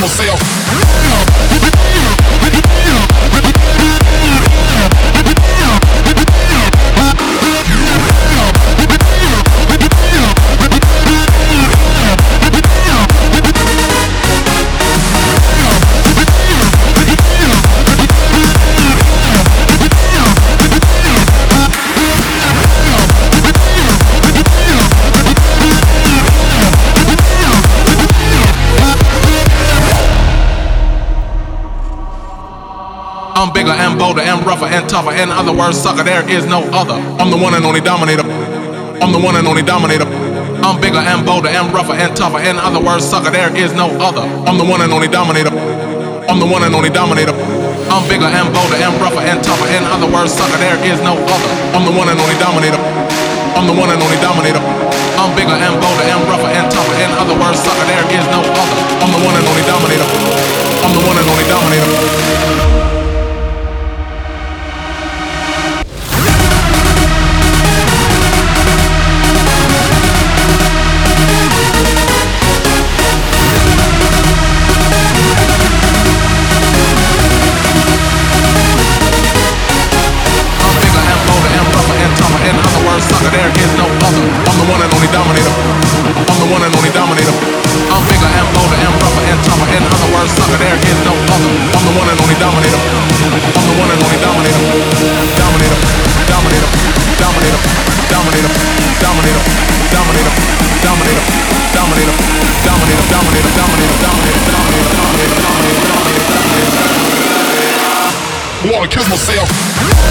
myself. I'm bigger and bolder and rougher and tougher. In other words, sucker, there is no other. I'm the one and only dominator. I'm the one and only dominator. I'm bigger and bolder and rougher and tougher. In other words, sucker, there is no other. I'm the one and only dominator. I'm the one and only dominator. I'm bigger and bolder and rougher and tougher. In other words, sucker, there is no other. I'm the one and only dominator. I'm the one and only dominator. I'm bigger and bolder and rougher and tougher. In other words, sucker, there is no other. I'm the one and only dominator. I'm the one and only dominator. Sucker, there is no other. I'm the one and only dominator. I'm the one and only dominator. I'm bigger and bolder and rougher and tougher. In other words, sucker, there is no other. I'm the one and only dominator. I'm the one and only dominator. Dominator, dominator, dominator, dominator, dominator, dominator, dominator, dominator, dominator, dominator, dominator, dominator, dominator, dominator, dominator. Wanna kiss myself.